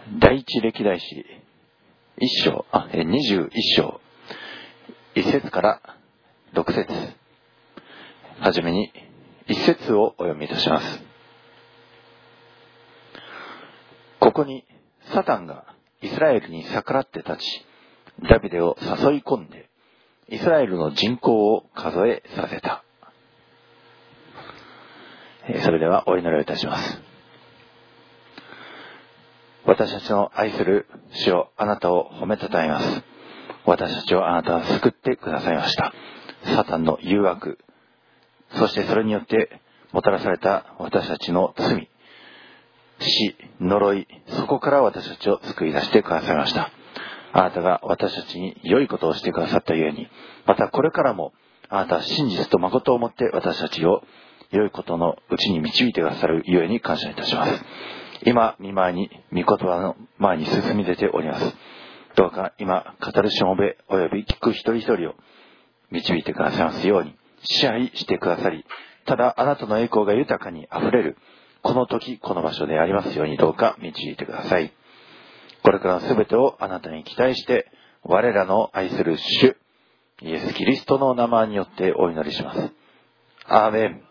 第一歴代史21章1節から6節、はじめに1節をお読みいたします。ここにサタンがイスラエルに逆らって立ち、ダビデを誘い込んでイスラエルの人口を数えさせた。それではお祈りをいたします。私たちの愛する主よ、あなたを褒めたたえます。私たちをあなたは救ってくださいました。サタンの誘惑、そしてそれによってもたらされた私たちの罪、死、呪い、そこから私たちを救い出してくださいました。あなたが私たちに良いことをしてくださったゆえに、またこれからもあなたは真実と誠をもって私たちを良いことのうちに導いてくださるゆえに感謝いたします。今、御前に、御言葉の前に進み出ております。どうか今、語るしもべおよび聞く一人一人を導いてくださいますように、支配してくださり、ただあなたの栄光が豊かに溢れる、この時、この場所でありますように、どうか導いてください。これからのすべてをあなたに期待して、我らの愛する主、イエス・キリストの名前によってお祈りします。アーメン。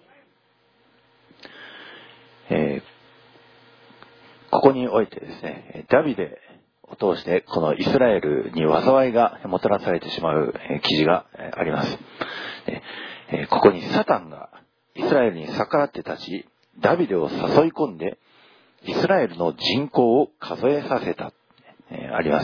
ここにおいてですね、ダビデを通してこのイスラエルに災いがもたらされてしまう記事があります。ここにサタンがイスラエルに逆らって立ち、ダビデを誘い込んでイスラエルの人口を数えさせた、あります。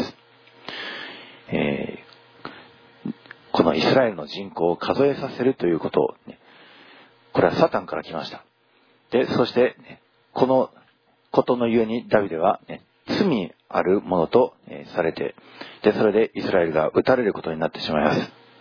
このイスラエルの人口を数えさせるということを、これはサタンから来ました。で、そして、このことのゆえにダビデは、罪あるものとされて、で、それでイスラエルが撃たれることになってしまいます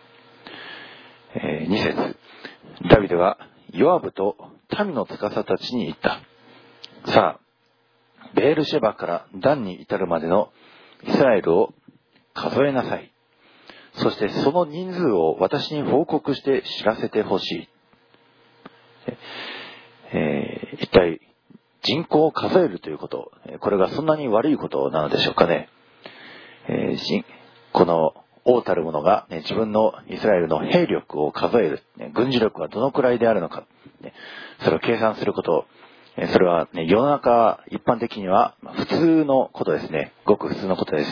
。2節、ダビデはヨアブと民の司たちに言った。さあ、ベールシェバからダンに至るまでのイスラエルを数えなさい。そしてその人数を私に報告して知らせてほしい。一体人口を数えるということ、これがそんなに悪いことなのでしょうかね。この王たる者が、自分のイスラエルの兵力を数える、軍事力はどのくらいであるのか、それを計算すること、それは、世の中一般的には普通のことですね。ごく普通のことです。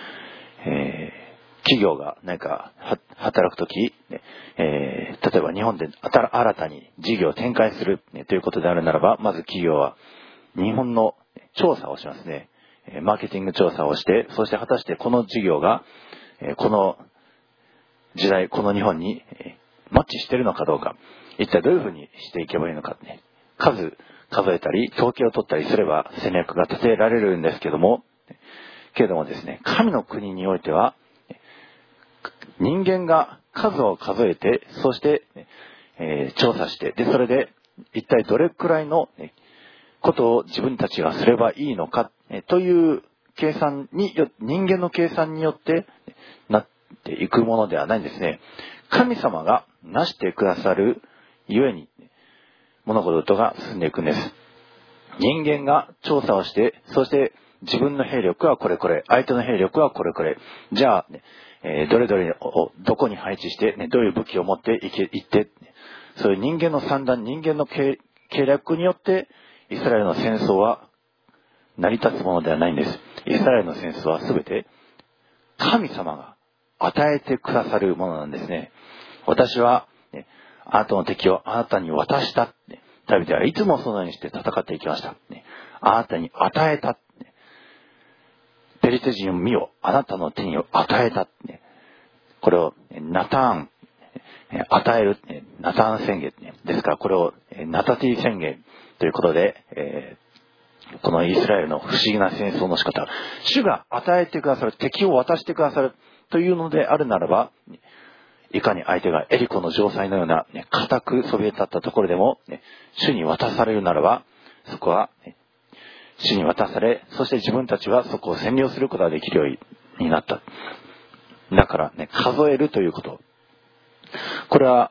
企業が何か働くとき、例えば日本で新たに事業を展開する、ということであるならば、まず企業は日本の調査をしますね。マーケティング調査をして、そして果たしてこの事業が、この時代、この日本にマッチしているのかどうか、一体どういうふうにしていけばいいのか、数えたり、統計を取ったりすれば戦略が立てられるんですけどもですね、神の国においては、人間が数を数えて、そして、調査して、で、それで一体どれくらいのことを自分たちがすればいいのか、という計算に、人間の計算によってなっていくものではないんですね。神様がなしてくださるゆえに、物事が進んでいくんです。人間が調査をして、そして自分の兵力はこれこれ、相手の兵力はこれこれ。じゃあ、どれどれをどこに配置して、どういう武器を持っていって、そういう人間の算段、人間の計略によって、イスラエルの戦争は成り立つものではないんです。イスラエルの戦争はすべて神様が与えてくださるものなんですね。私は、あなたの敵をあなたに渡した。ダビデはいつもそのようにして戦っていきました。あなたに与えた。ペリシテ人を見よ、あなたの手に与えた。これをナターン、与える、ナターン宣言ですから、これをナタティ宣言ということで、このイスラエルの不思議な戦争の仕方、主が与えてくださる、敵を渡してくださるというのであるならば、いかに相手がエリコの城塞のような、固くそびえ立ったところでも、主に渡されるならば、そこは、主に渡され、そして自分たちはそこを占領することができるようになった。だから数えるということ。これは、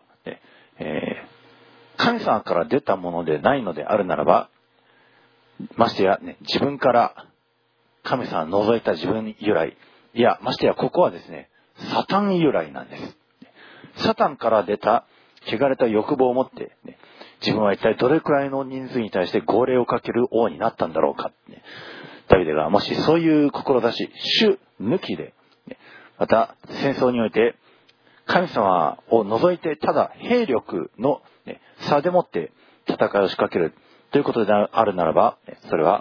神様から出たものでないのであるならば、ましてや、自分から神様が除いた自分由来、いや、ましてやここはですね、サタン由来なんです。サタンから出た汚れた欲望を持って、ね、自分は一体どれくらいの人数に対して号令をかける王になったんだろうか、ね。ダビデがもしそういう志、主抜きで、ね、また戦争において神様を除いてただ兵力の、ね、差でもって戦いを仕掛けるということであるならば、それは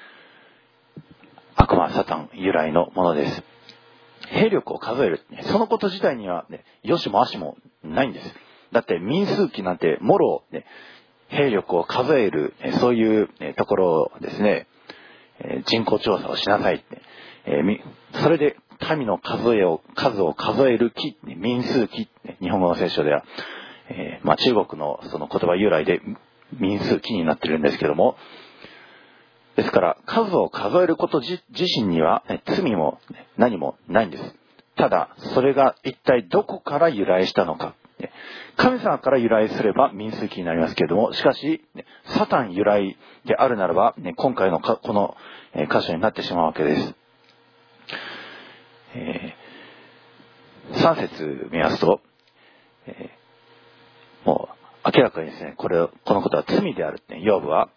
悪魔サタン由来のものです。兵力を数える、そのこと自体には、ね、よしもあしもないんです。だって民数記なんてもろ、ね、兵力を数える、そういう、ところですね、人口調査をしなさいって、それで民の数を数える記、民数記、日本語の聖書では、中国のその言葉由来で民数記になっているんですけども、ですから数を数えること自身には、罪も何もないんです。ただそれが一体どこから由来したのか、神様から由来すれば民数記になりますけれども、しかしサタン由来であるならば、今回のこの箇所になってしまうわけです。3節見ますと、もう明らかにですね、このことは罪であるってヨアブは、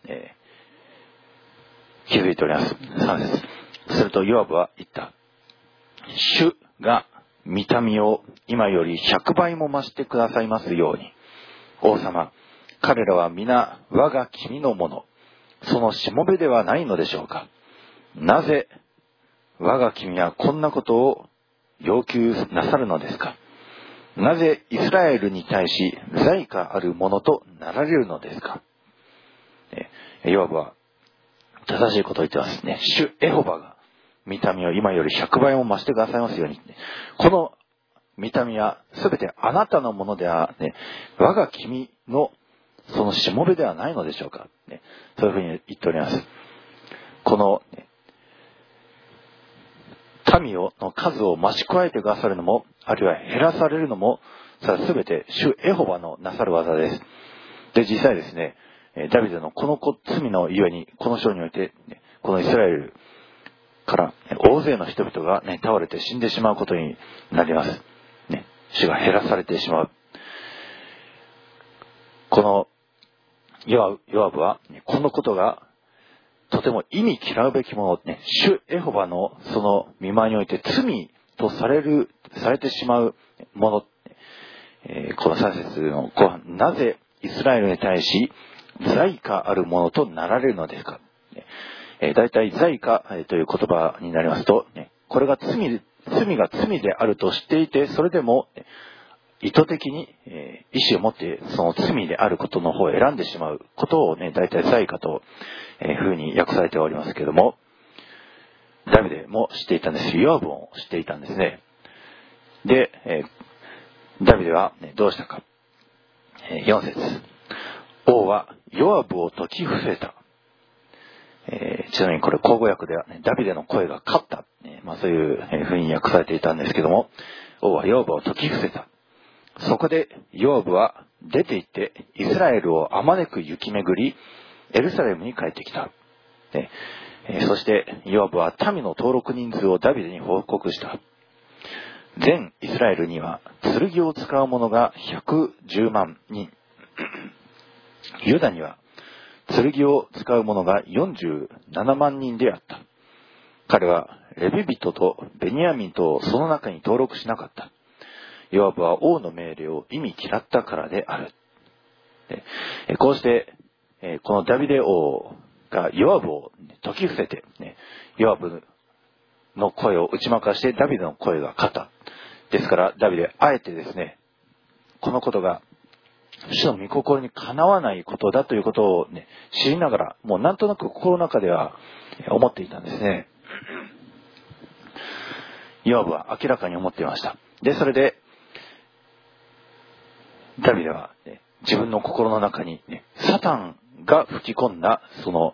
気づいております。3節。するとヨアブは言った。主が御民を今より100倍も増してくださいますように。王様、彼らは皆我が君のもの、そのしもべではないのでしょうか。なぜ我が君はこんなことを要求なさるのですか。なぜイスラエルに対し罪があるものとなられるのですか。ヨアブは正しいことを言ってますね。主エホバが御民を今より100倍も増してくださいますように。この御民はすべてあなたのものでは、ね、我が君のそのしもべではないのでしょうか、ね、そういうふうに言っております。この、ね、民の数を増し加えてくださるのも、あるいは減らされるのも、それはすべて主エホバのなさる技です。で、実際ですね、ダビデのこの罪のゆえに、この章において、このイスラエルから大勢の人々が、倒れて死んでしまうことになります。主が減らされてしまう。このヨアブは、このことがとても意味嫌うべきもの、主エホバのその見舞いにおいて罪とされてしまうもの、この3節の後半、なぜイスラエルに対し罪があるものとなられるのですか。大体罪がという言葉になりますと、これが罪が罪であると知っていて、それでも意図的に意思を持ってその罪であることの方を選んでしまうことを大体罪かというふうに訳されておりますけれども、ダビデも知っていたんです。ヨアブも知っていたんですね。で、ダビデはどうしたか。4節。王はヨアブを説き伏せた。ちなみにこれ口語訳では、ダビデの声が勝った、そういうふうに訳されていたんですけども、王はヨアブを説き伏せた。そこでヨアブは出て行ってイスラエルをあまねく行き巡り、エルサレムに帰ってきた。そしてヨアブは民の登録人数をダビデに報告した。全イスラエルには剣を使う者が110万人。ユダには剣を使う者が47万人であった。彼はレビ人とベニヤミンとをその中に登録しなかった。ヨアブは王の命令を意味嫌ったからである。こうして、このダビデ王がヨアブを説き伏せて、ヨアブの声を打ち負かしてダビデの声が勝った。ですからダビデあえてですね、このことが主の御心にかなわないことだということを、知りながら、もうなんとなく心の中では思っていたんですね。ヨアブは明らかに思っていました。で、それでダビデは、自分の心の中に、サタンが吹き込んだその、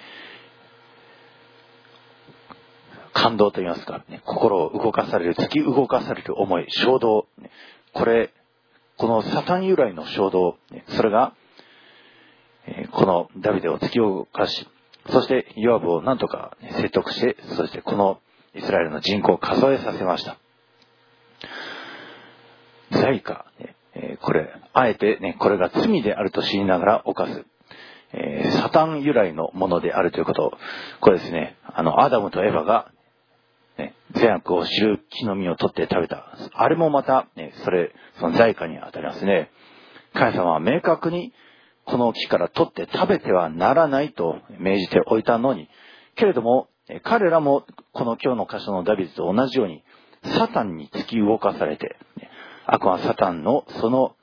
感動といいますか、心を動かされる、突き動かされる思い、衝動、このサタン由来の衝動、それがこのダビデを突き動かし、 そしてヨアブをなんとか説得して、そしてこのイスラエルの人口を数えさせました。罪か、これ、あえてね、これが罪であると知りながら犯す、サタン由来のものであるということ。これですね、アダムとエヴァが、善悪を知る木の実を取って食べた。あれもまた、その罪かに当たりますね。神様は明確にこの木から取って食べてはならないと命じておいたのに、けれども、彼らもこの今日の箇所のダビデと同じように、サタンに突き動かされて、悪魔サタンのその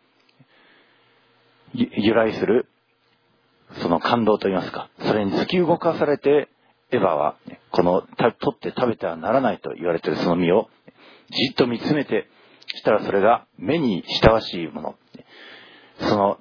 由来するその感動といいますか、それに突き動かされて、エヴァはこの取って食べてはならないと言われているその実をじっと見つめて、したらそれが目に親しいもの、その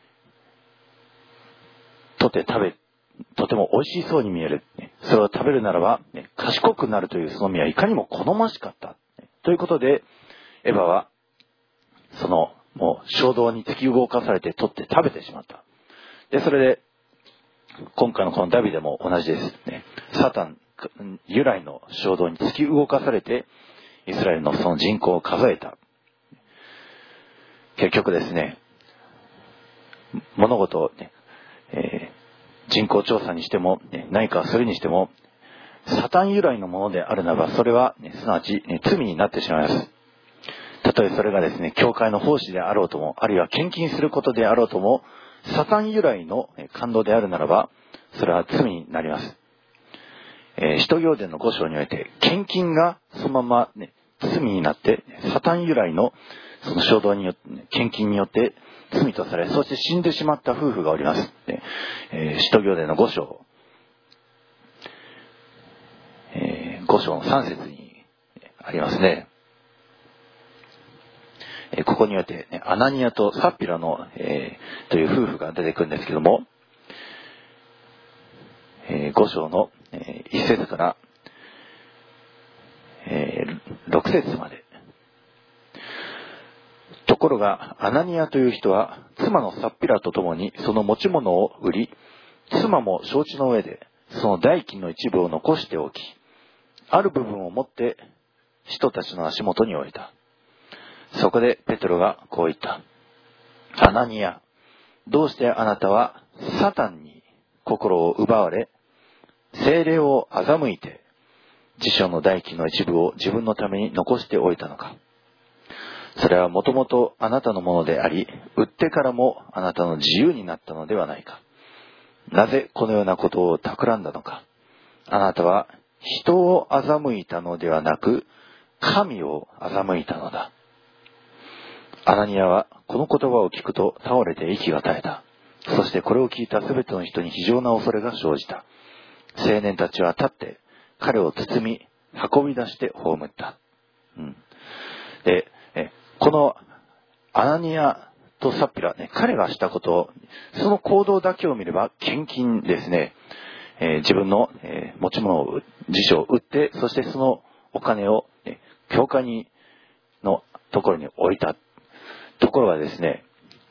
取ってとても美味しそうに見える、それを食べるならば賢くなるというその実はいかにも好ましかったということで、エヴァはそのもう衝動に突き動かされて取って食べてしまった。で、それで今回のこのダビデも同じですね。サタン由来の衝動に突き動かされて、イスラエルのその人口を数えた。結局ですね、物事をね、人口調査にしても、何かするにしても、サタン由来のものであるならば、それは、すなわち、罪になってしまいます。たとえそれがですね、教会の奉仕であろうとも、あるいは献金することであろうとも、サタン由来の感動であるならば、それは罪になります。使徒行伝の5章において、献金がそのまま、罪になって、サタン由来のその衝動によって、献金によって罪とされ、そして死んでしまった夫婦がおります。使徒行伝の5章、5章の3節にありますね。ここによって、アナニアとサッピラの、という夫婦が出てくるんですけども、5章の、1節から、6節まで。ところが、アナニアという人は、妻のサッピラと共にその持ち物を売り、妻も承知の上で、その代金の一部を残しておき、ある部分を持って人たちの足元に置いた。そこでペテロがこう言った。アナニア、どうしてあなたはサタンに心を奪われ、聖霊を欺いて、辞書の代金の一部を自分のために残しておいたのか。それはもともとあなたのものであり、売ってからもあなたの自由になったのではないか。なぜこのようなことを企んだのか。あなたは人を欺いたのではなく、神を欺いたのだ。アナニアはこの言葉を聞くと倒れて息が絶えた。そしてこれを聞いたすべての人に非常な恐れが生じた。青年たちは立って彼を包み運び出して葬った。で、このアナニアとサッピラ、彼がしたこと、その行動だけを見れば献金ですね。自分の持ち物を、辞書を売って、そしてそのお金を教会のところに置いた。ところがですね、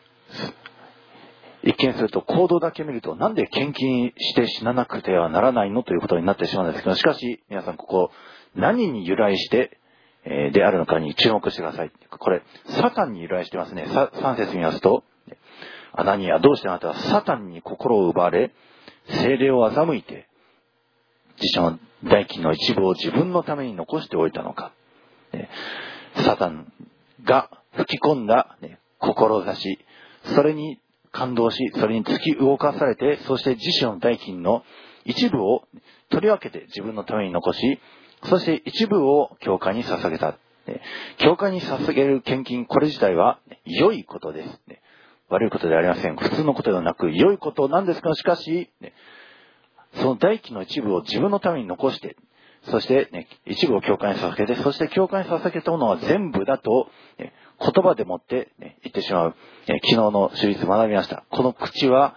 一見すると行動だけ見るとなんで献金して死ななくてはならないのということになってしまうんですけど、しかし皆さんここ何に由来してであるのかに注目してください。これサタンに由来してますね。3節見ますと、アナニア、どうしてあなたはサタンに心を奪われ、聖霊を欺いて自社の代金の一部を自分のために残しておいたのか。サタンが吹き込んだ、志、それに感動し、それに突き動かされて、そして自身の代金の一部を取り分けて自分のために残し、そして一部を教会に捧げた。教会に捧げる献金、これ自体は良いことです。悪いことではありません。普通のことではなく良いことなんですが、しかし、その代金の一部を自分のために残して、そして、一部を教会に捧げて、そして教会に捧げたものは全部だと、言葉でもって、言ってしまう。昨日の主日学びました。この口は、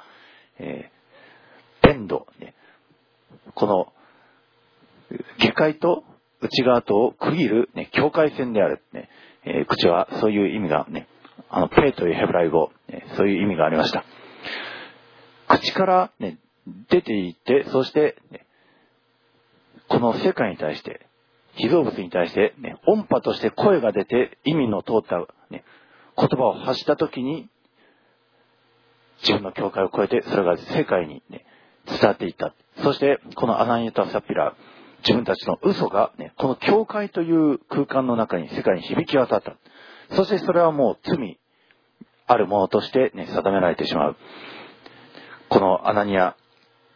弁度、この下界と内側とを区切る、境界線である。口はそういう意味が、ペというヘブライ語、そういう意味がありました。口から、 出て行って、そして、この世界に対して、被造物に対して、音波として声が出て意味の通った、言葉を発したときに、自分の境界を越えて、それが世界に、伝わっていった。そして、このアナニアとサピラ、自分たちの嘘が、この境界という空間の中に、世界に響き渡った。そしてそれはもう罪あるものとして、定められてしまう。このアナニア、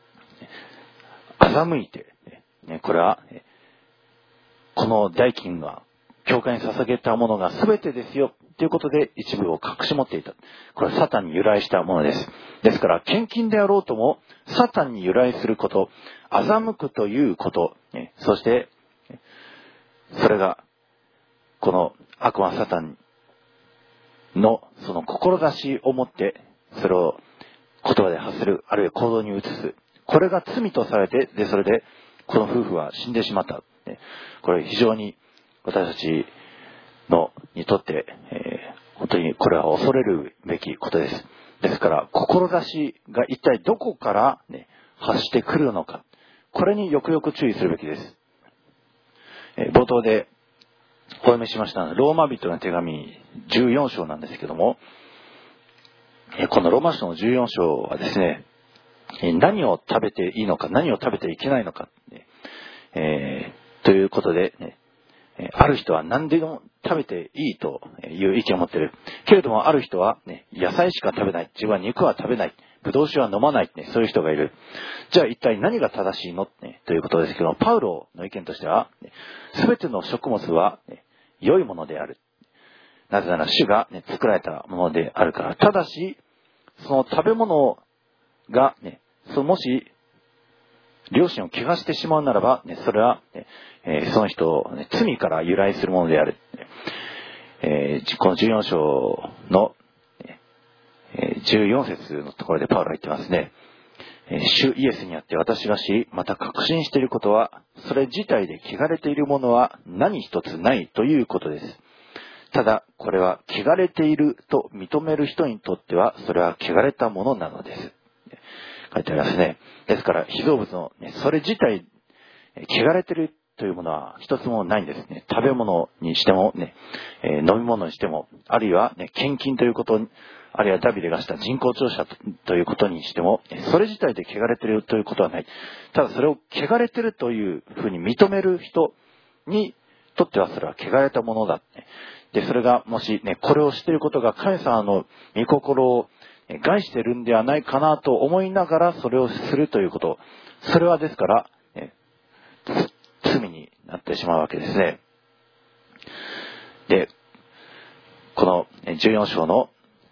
欺いて、これは、この代金が教会に捧げたものが全てですよということで一部を隠し持っていた。これはサタンに由来したものです。ですから献金であろうともサタンに由来すること、欺くということ、そしてそれがこの悪魔サタンのその志を持ってそれを言葉で発する、あるいは行動に移す。これが罪とされて、それでこの夫婦は死んでしまった。これ非常に私たちにとって、本当にこれは恐れるべきことです。ですから、志が一体どこから、発してくるのか。これによくよく注意するべきです。冒頭でお読みしましたローマ人の手紙14章なんですけども、このローマ書の14章はですね、何を食べていいのか、何を食べていけないのか、ということで、ある人は何でも食べていいという意見を持っている。けれどもある人は、野菜しか食べない。自分は肉は食べない。ブドウ酒は飲まない。そういう人がいる。じゃあ一体何が正しいのということですけども、パウロの意見としては、すべての食物は良いものである。なぜなら主が作られたものであるから。ただし、その食べ物がもし良心を汚してしまうならば、それは、その人、罪から由来するものである。この14章の、14節のところでパウロは言ってますね。主イエスにあって私がし、また確信していることは、それ自体で汚れているものは何一つないということです。ただ、これは汚れていると認める人にとっては、それは汚れたものなのです。書いてありますね。ですから、被造物の、それ自体、汚れているというものは一つもないんですね。食べ物にしても、飲み物にしても、あるいは、献金ということ、あるいはダビデがした人工調査ということにしても、それ自体で汚れているということはない。ただそれを汚れているというふうに認める人にとってはそれは汚れたものだ。で、それがもしこれをしていることが神様の御心を害しているんではないかなと思いながらそれをするということ。それはですから、罪になってしまうわけですね。で、この14章の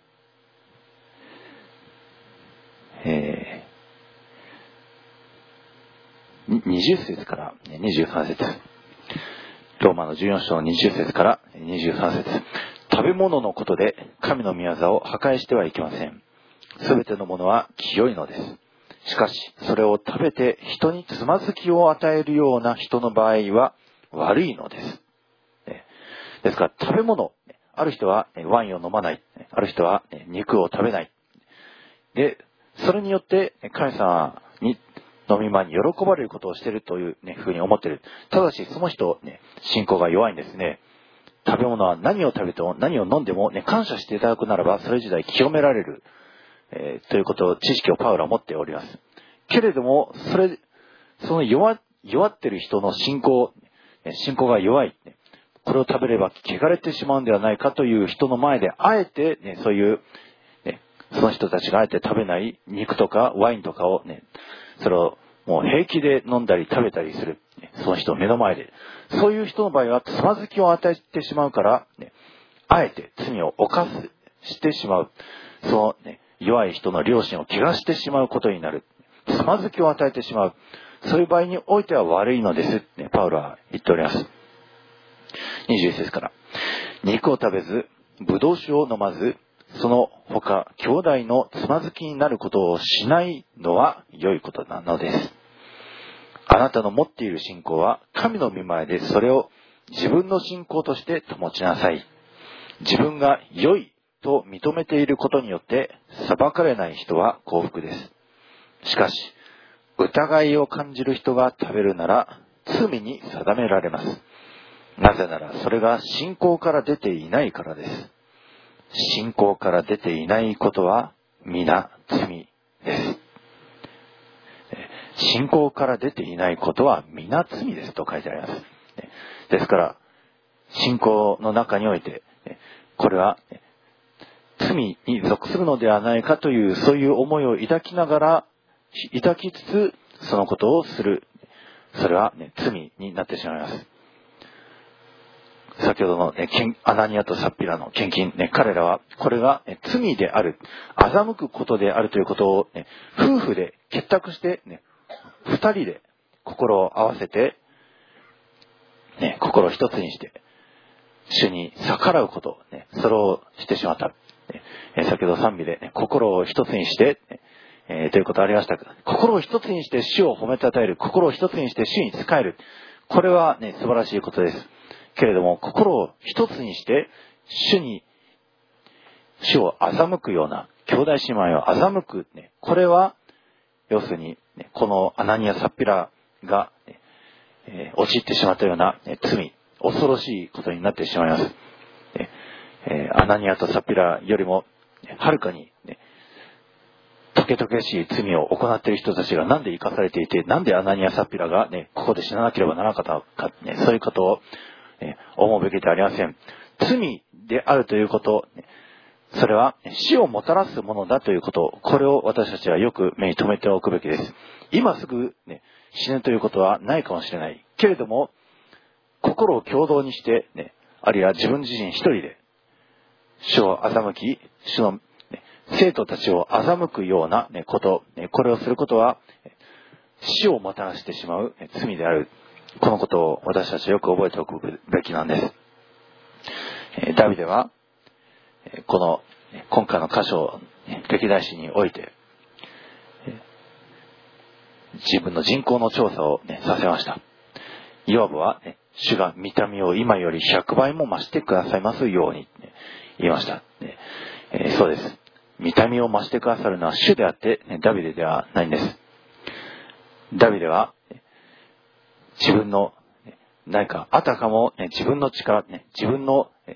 20節から23節。ローマの14章の20節から23節。食べ物のことで神の御業を破壊してはいけません。すべてのものは清いのです。しかし、それを食べて人につまずきを与えるような人の場合は悪いのです。ですから、食べ物、ある人はワインを飲まない。ある人は肉を食べない。で、それによって神様に飲み前に喜ばれることをしているというふうに思っている。ただし、その人、信仰が弱いんですね。食べ物は何を食べても何を飲んでも、感謝していただくならば、それ自体清められる。ということを、知識をパウロは持っております。けれども、その弱っている人の信仰が弱い。これを食べれば汚れてしまうんではないかという人の前で、あえて、そういう、その人たちがあえて食べない肉とかワインとかをそれをもう平気で飲んだり食べたりする。その人の目の前で。そういう人の場合は、つまずきを与えてしまうから、あえて罪をしてしまう。その弱い人の良心を汚してしまうことになる。つまずきを与えてしまう。そういう場合においては悪いのです。パウロは言っております。21節から。肉を食べず、ブドウ酒を飲まず、その他、兄弟のつまずきになることをしないのは良いことなのです。あなたの持っている信仰は、神の御前でそれを自分の信仰として保ちなさい。自分が良いと認めていることによって裁かれない人は幸福です。しかし、 疑いを感じる人が食べるなら罪に定められます。なぜならそれが信仰から出ていないからです。信仰から出ていないことは皆罪です。信仰から出ていないことは皆罪ですと書いてあります。ですから、信仰の中において、これは罪に属するのではないかという、そういう思いを抱きつつ、そのことをする。それは、罪になってしまいます。先ほどの、アナニアとサッピラの献金、彼らはこれが、罪である、欺くことであるということを、夫婦で結託して、二人で心を合わせて、心を一つにして、主に逆らうこと、それをしてしまった。先ほど賛美で、心を一つにして、ということありましたが、心を一つにして主を褒めたたえる、心を一つにして主に仕える。これは素晴らしいことです。けれども、心を一つにして主を欺くような、兄弟姉妹を欺く、これは、要するに、このアナニア・サッピラが、陥ってしまったような、罪、恐ろしいことになってしまいます。アナニアとサッピラよりも、はるかに、トゲトゲしい罪を行っている人たちがなんで生かされていて、なんでアナニア・サッピラが、ここで死ななければならなかったか、そういうことを、思うべきではありません。罪であるということ、それは死をもたらすものだということ、これを私たちはよく目に留めておくべきです。今すぐ、死ぬということはないかもしれない。けれども、心を共同にして、あるいは自分自身一人で、主を欺き、主の、生徒たちを欺くような、こと、これをすることは、死をもたらしてしまう、罪である。このことを私たちはよく覚えておくべきなんです。ダビデは、この今回の箇所、歴代史において、自分の人口の調査を、させました。ヨアブは、主が見た目を今より100倍も増してくださいますように、言いました。そうです。見た目を増してくださるのは主であって、ダビデではないんです。ダビデは、自分の、何かあたかも、自分の力、自分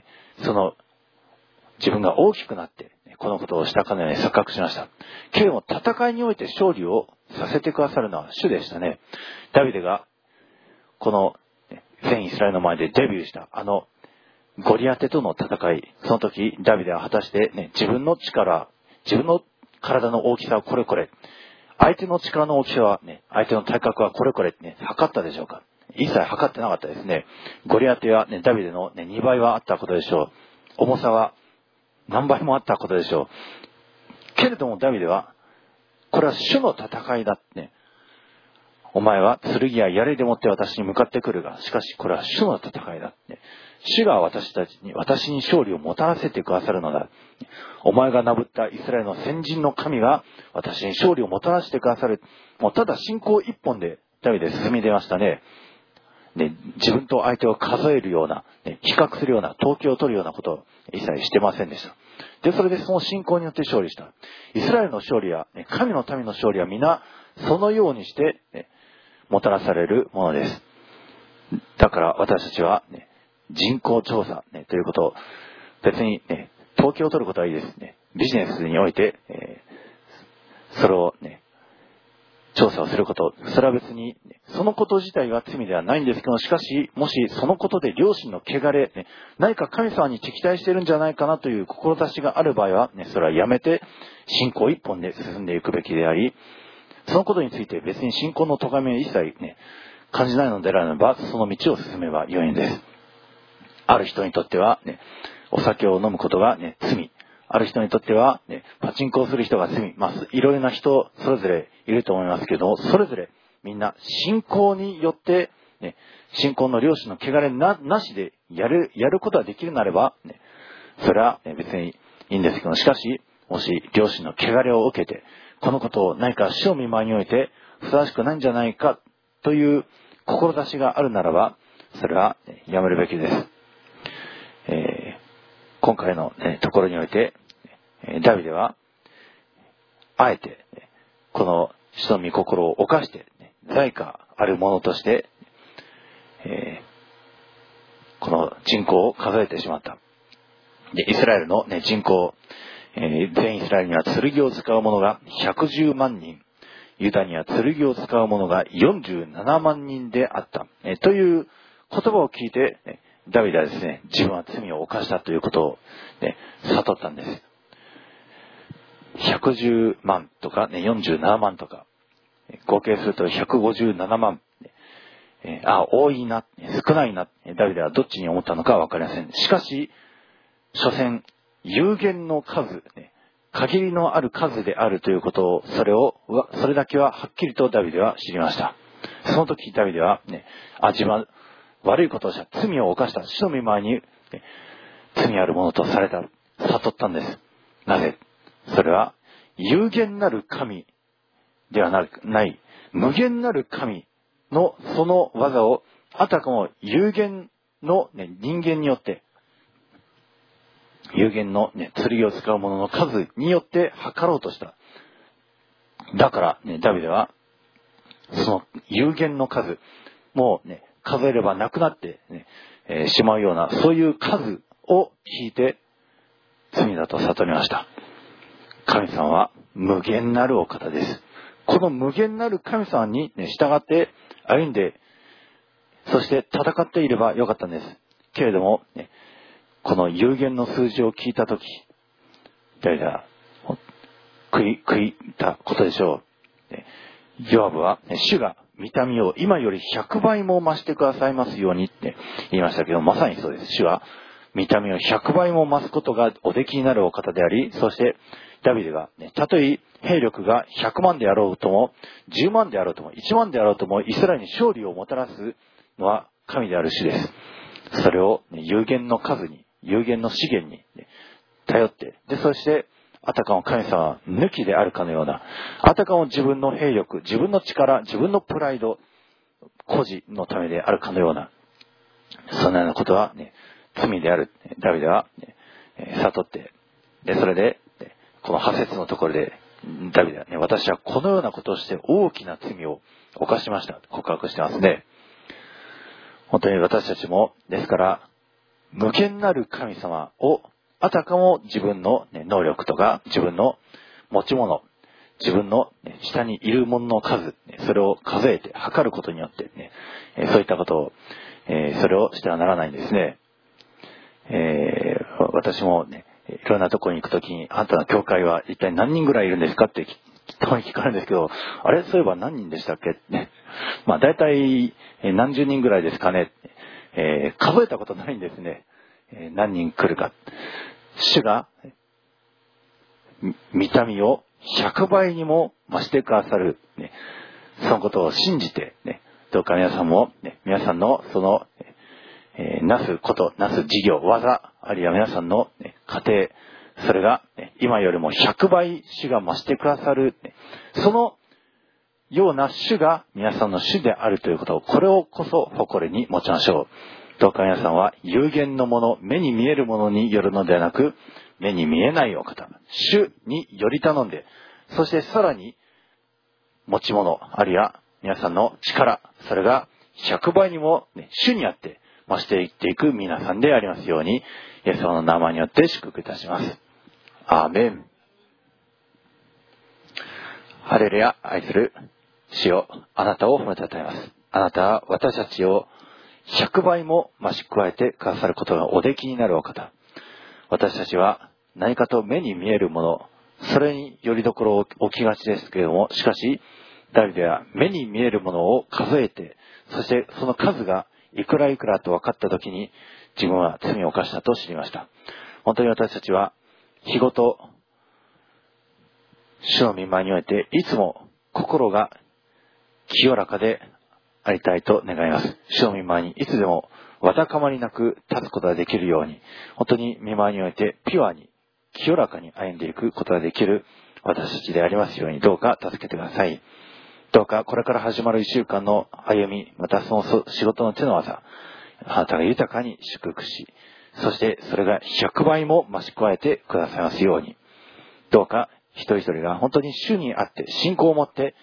が大きくなって、このことをしたかのように錯覚しました。けれども、戦いにおいて勝利をさせてくださるのは主でしたね。ダビデが、この、全イスラエルの前でデビューした、ゴリアテとの戦い、その時、ダビデは果たして、自分の力、自分の体の大きさはこれこれ、相手の力の大きさは相手の体格はこれこれ測ったでしょうか。一切測ってなかったですね。ゴリアテはダビデの2倍はあったことでしょう。重さは何倍もあったことでしょう。けれどもダビデは、これは主の戦いだって。お前は剣や槍でもって私に向かってくるが、しかしこれは主の戦いだって。主が私に勝利をもたらせてくださるのだ。お前がなぶったイスラエルの先人の神が私に勝利をもたらしてくださる。もうただ信仰一本でダビデ進み出ましたね。自分と相手を数えるような、比較するような、統計を取るようなことを一切してませんでした。で、それでその信仰によって勝利した。イスラエルの勝利や、神の民の勝利は皆、そのようにして、もたらされるものです。だから私たちは、人口調査、ということを、別に、統計を取ることはいいですね。ビジネスにおいて、それを調査をすること、それは別に、そのこと自体は罪ではないんですけど、しかし、もしそのことで良心の汚れ、何か神様に敵対しているんじゃないかなという志がある場合は、それはやめて、信仰一本で進んでいくべきであり、そのことについて別に信仰の咎めを一切感じないのであれば、その道を進めば良いんです。ある人にとっては、お酒を飲むことが、罪。ある人にとっては、パチンコをする人が罪。いろいろな人、それぞれいると思いますけど、それぞれみんな信仰によって、信仰の良心の汚れなしでやることができるなれば、それは別にいいんですけど、しかし、もし良心の汚れを受けて、このことを何か主の御前においてふさわしくないんじゃないかという志があるならば、それはやめるべきです。今回の、ところにおいて、ダビデは、あえて、この主の御心を犯して、罪があるものとして、この人口を数えてしまった。で、イスラエルの、人口、全イスラエルには剣を使う者が110万人、ユダには剣を使う者が47万人であった。という言葉を聞いて、ダビデはですね、自分は罪を犯したということを、悟ったんです。110万とか、47万とか、合計すると157万。多いな、少ないな、ダビデはどっちに思ったのかはわかりません。しかし、所詮、有限の数、限りのある数であるということを、それだけははっきりとダビデは知りました。その時ダビデは、自分は悪いことをした、罪を犯した、主の御前に、罪あるものとされた、悟ったんです。なぜ？それは、有限なる神ではない、無限なる神のその技を、あたかも有限の、人間によって、有限の、剣を使う者の数によって測ろうとした。だから、ダビデは、その有限の数、もう数えればなくなって、しまうような、そういう数を引いて、罪だと悟りました。神様は無限なるお方です。この無限なる神様に、従って歩んで、そして戦っていればよかったんです。けれども、この有限の数字を聞いたとき、ダビデは悔いたことでしょう。ヨアブは、主が御民を今より100倍も増してくださいますようにって言いましたけど、まさにそうです。主は御民を100倍も増すことがおできになるお方であり、そしてダビデが、たとえ兵力が100万であろうとも、10万であろうとも、1万であろうとも、イスラエルに勝利をもたらすのは神である主です。それを、有限の数に、有限の資源に、頼って、で、そして、あたかも神様は抜きであるかのような、あたかも自分の兵力、自分の力、自分のプライド、孤児のためであるかのような、そんなようなことは、罪である、ダビデは、悟って、で、それで、この8節のところで、ダビデは私はこのようなことをして大きな罪を犯しました。告白してますね。本当に私たちも、ですから、無限なる神様を、あたかも自分の能力とか、自分の持ち物、自分の下にいるものの数、それを数えて測ることによって、そういったことを、それをしてはならないんですね。私もいろんなところに行くときに、あんたの教会は一体何人ぐらいいるんですかってたまに聞かれるんですけど、あれ、そういえば何人でしたっけ大体何十人ぐらいですかね。数えたことないんですね。何人来るか。主が、御民を100倍にも増してくださる、そのことを信じて、どうか皆さんも、皆さんのその、なすこと、なす事業、技、あるいは皆さんの、家庭、それが、今よりも100倍主が増してくださる、そのような主が皆さんの主であるということを、これをこそ誇りに持ちましょう。どうか皆さんは有限のもの、目に見えるものによるのではなく、目に見えないお方、主により頼んで、そしてさらに持ち物、あるいは皆さんの力、それが100倍にも、主にあって増していっていく皆さんでありますように、イエス様の名前によって祝福いたします。アーメン。ハレルヤ。愛する主よ、あなたを褒めたたえます。あなたは私たちを100倍も増し加えてくださることがおできになるお方。私たちは何かと目に見えるもの、それによりどころを置きがちですけれども、しかしダビデは目に見えるものを数えて、そしてその数がいくらいくらと分かったときに、自分は罪を犯したと知りました。本当に私たちは日ごと主の御前においていつも心が清らかでありたいと願います。主の御前にいつでもわだかまりなく立つことができるように、本当に御前においてピュアに清らかに歩んでいくことができる私たちでありますように、どうか助けてください。どうかこれから始まる1週間の歩み、またその仕事の手の技、あなたが豊かに祝福し、そしてそれが100倍も増し加えてくださいますように、どうか一人一人が本当に主にあって信仰を持って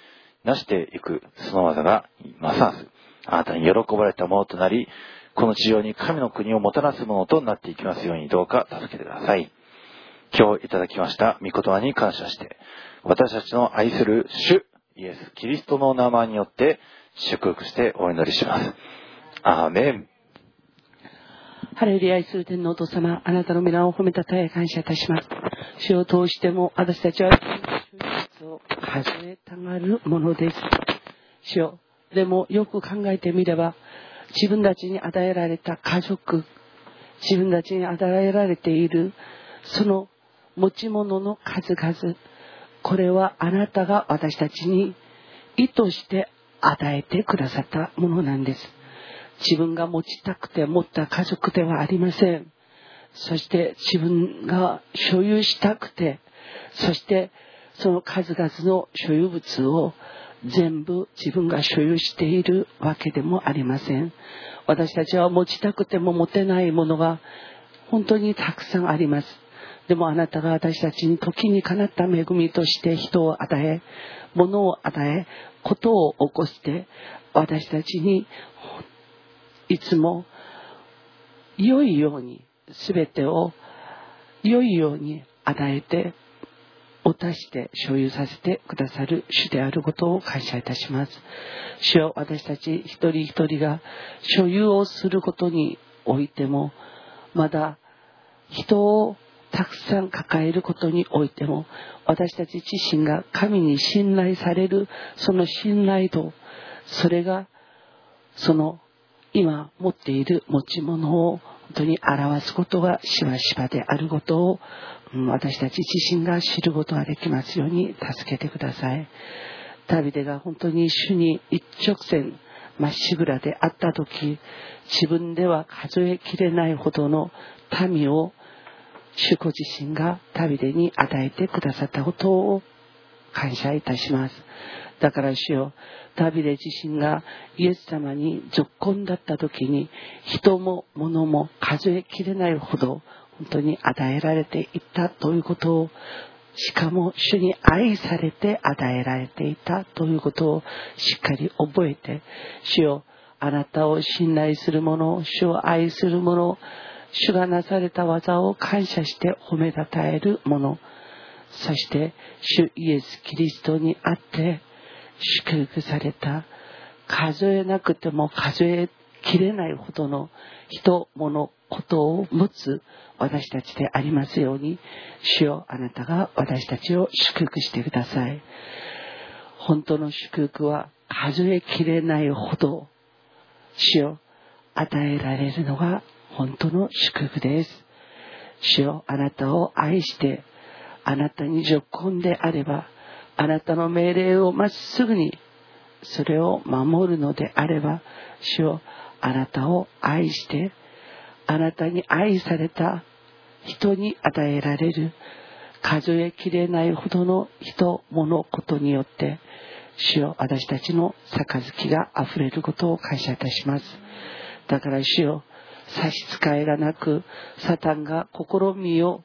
なしていくその技がますますあなたに喜ばれたものとなり、この地上に神の国をもたらすものとなっていきますように、どうか助けてください。今日いただきました御言葉に感謝して、私たちの愛する主イエス・キリストの名前によって祝福してお祈りします。アーメン。 ハレルヤ、愛する天のお父様、あなたの皆を褒めたたえ感謝いたします。主を通しても私たちは主を数えたがるものです。主よ、でもよく考えてみれば、自分たちに与えられた家族、自分たちに与えられているその持ち物の数々、これはあなたが私たちに意図して与えてくださったものなんです。自分が持ちたくて持った家族ではありません。そして自分が所有したくて、そしてその数々の所有物を全部自分が所有しているわけでもありません。私たちは持ちたくても持てないものが本当にたくさんあります。でもあなたが私たちに時にかなった恵みとして人を与え、物を与え、ことを起こして私たちにいつも良いように、全てを良いように与えておたして所有させてくださる主であることを感謝いたします。主よ、私たち一人一人が所有をすることにおいても、まだ人をたくさん抱えることにおいても、私たち自身が神に信頼されるその信頼度、それがその今持っている持ち物を本当に表すことがしばしばであることを私たち自身が知ることができますように助けてください。ダビデが本当に主に一直線まっしぐらであった時、自分では数えきれないほどの民を主ご自身がダビデに与えてくださったことを感謝いたします。だから主よ、ダビデ自身がイエス様に属魂だった時に、人も物も数えきれないほど本当に与えられていったということを、しかも主に愛されて与えられていたということをしっかり覚えて、主よ、あなたを信頼する者、主を愛する者、主がなされた技を感謝して褒めたたえる者、そして主イエス・キリストにあって祝福された、数えなくても数えきれないほどの人、物、ことを持つ私たちでありますように、主よ、あなたが私たちを祝福してください。本当の祝福は数えきれないほど主よ、与えられるのが本当の祝福です。主よ、あなたを愛してあなたに属魂であれば、あなたの命令をまっすぐにそれを守るのであれば、主よ、あなたを愛してあなたに愛された人に与えられる数えきれないほどの人、物、ことによって主よ、私たちの杯があふれることを感謝いたします。だから主よ、差し支えがなく、サタンから試みを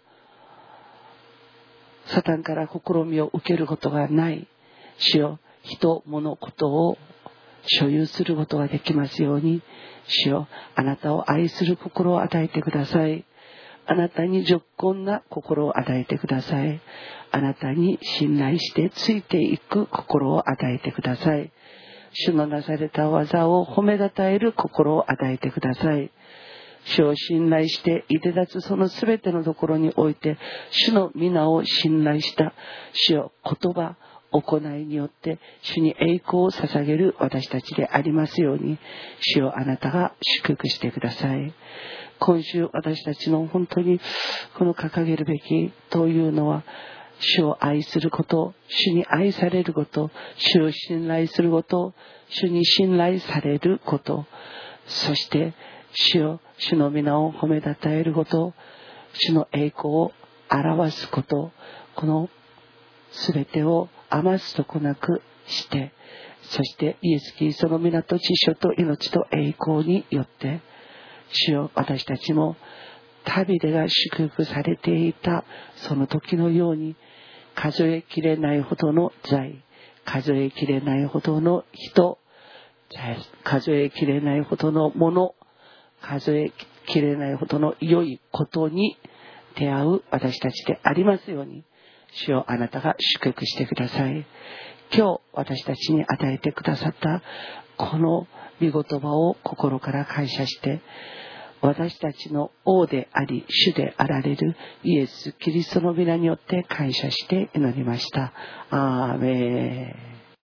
受けることがない主よ、人、物、ことを所有することができますように、主よ、あなたを愛する心を与えてください。あなたに属魂な心を与えてください。あなたに信頼してついていく心を与えてください。主のなされた技を褒めたたえる心を与えてください。主を信頼していで立つそのすべてのところにおいて、主の皆を信頼した主よ、言葉、行いによって主に栄光を捧げる私たちでありますように、主よ、あなたが祝福してください。今週私たちの本当にこの掲げるべきというのは、主を愛すること、主に愛されること、主を信頼すること、主に信頼されること、そして主よ、主の皆を褒めたたえること、主の栄光を表すこと、このすべてを余すとこなくして、そしてイエス・キリストの皆と知性と命と栄光によって、主よ、私たちもダビデが祝福されていたその時のように、数えきれないほどの財、 数えきれないほどの人、数えきれないほどのもの、数えきれないほどの良いことに出会う私たちでありますように、主よ、あなたが祝福してください。今日私たちに与えてくださったこの御言葉を心から感謝して、私たちの王であり主であられるイエス・キリストの皆によって感謝して祈りました。アーメン。